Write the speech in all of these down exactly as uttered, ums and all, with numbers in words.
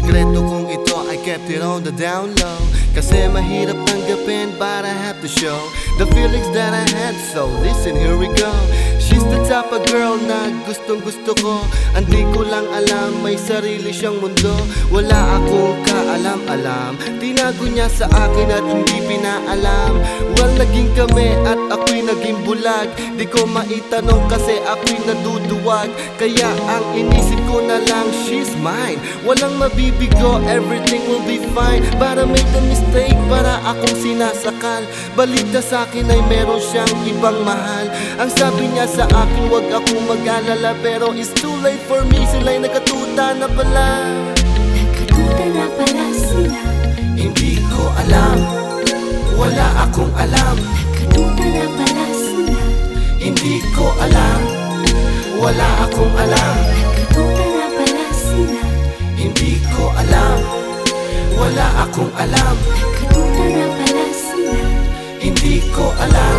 Sikreto kong ito, I kept it on the down low. Kasi mahirap tanggapin, but I have to show the feelings that I had, so listen, here we go. She's the type of girl na gustong gusto ko. Hindi ko lang alam, may sarili siyang mundo. Wala akong kaalam-alam, tinago niya sa akin at hindi pinaalam. Well, naging kami at ako'y naging bulag. Di ko maitanong kasi ako'y naduduwag. Kaya ang inisip ko na lang, she's mine. Walang mabibigo, everything will be fine. Para make the mistake, para akong sinasakal. Balita sa akin ay meron siyang ibang mahal. Ang sabi niya sa akin, wag akong mag-alala. Pero it's too late for me, sila'y nagkatuta na pala. Nagkatuta na pala sila. Hindi ko alam, wala akong alam. Nagkatuta na pala sila. Hindi ko alam, wala akong alam. Nagkatuta na pala sila. Hindi ko alam, wala akong alam. Nagkatuta na pala sila. Hindi ko alam,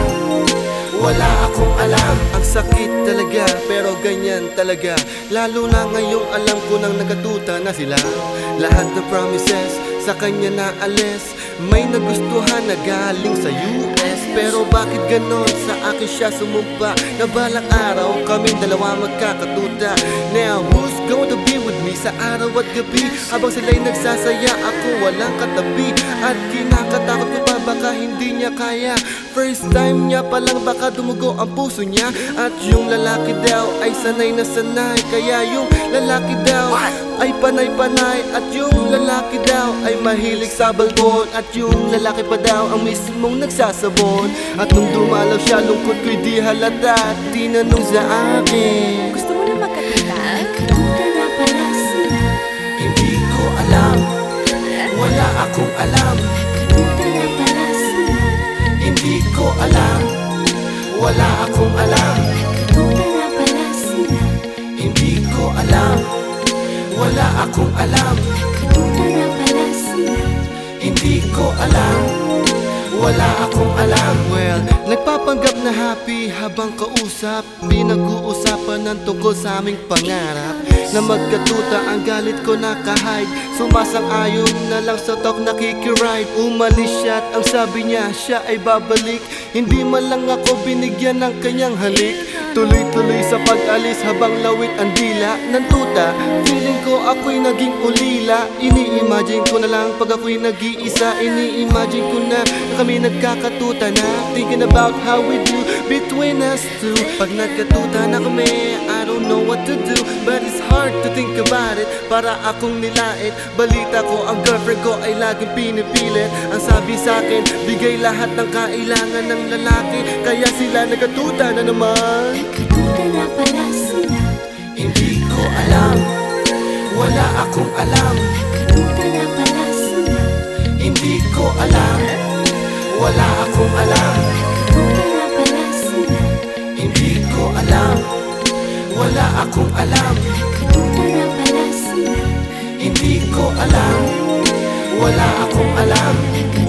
wala akong alam. Ang sakit talaga, pero ganyan talaga. Lalo na ngayong alam ko nang nakatuta na sila. Lahat ng promises sa kanya na alis. May nagustuhan na galing sa U S. Pero bakit ganon sa akin siya sumumpa? Na balang araw kaming dalawa magkakatuta. Now who's going to be with me sa araw at gabi? Habang sila'y nagsasaya, ako walang katabi. At kinakatakot ko pa baka hindi niya kaya. First time niya palang baka dumugo ang puso niya. At yung lalaki daw ay sanay na sanay. Kaya yung lalaki daw ay panay-panay. At yung lalaki daw ay mahilig sa balbon. At yung lalaki pa daw ang mismong nagsasabon. At nung dumalaw siya, lungkot ko'y di halata. Tinanong sa akin, Gusto mo na magkatuta? Nagkatuta na pala sila. hindi ko alam, wala akong alam. Nagkatuta na pala sila. Hindi ko alam, wala akong alam. Nagkatuta na pala sila. Hindi ko alam, wala akong alam. Nagkatuta na pala sila. Hindi ko alam, wala akong alam. Well, nagpapanggap na happy habang kausap. Pinag-uusapan ng tungkol sa aming pangarap. Na magkatuta ang galit ko nakahide. Sumasang-ayon na lang sa talk nakikiride. Umalis siya at ang sabi niya siya ay babalik. Hindi man lang ako binigyan ng kanyang halik. Tuloy-tuloy sa pag-alis habang lawit ang dila ng tuta. Feeling ko ako'y naging ulila. Ini-imagine ko na lang pag ako'y nag-iisa. Ini-imagine ko na kami nagkakatuta na. Thinking about how we do between us two. Pag nagkatuta na kami, I don't know what to do. But it's hard to think about it. Para akong nilait. Balita ko ang girlfriend ko ay laging pinipilit. Ang sabi sa'kin, bigay lahat ng kailangan ng lalaki. Kaya sila nagkatuta na naman. Nagkatuta na pala sila. Hindi ko alam, wala akong alam. Nagkatuta na pala sila. Hindi ko alam, wala akong alam. Nagkatuta na pala sila. Hindi ko alam, wala akong alam. Nagkatuta na pala sila. Hindi ko alam, wala akong alam.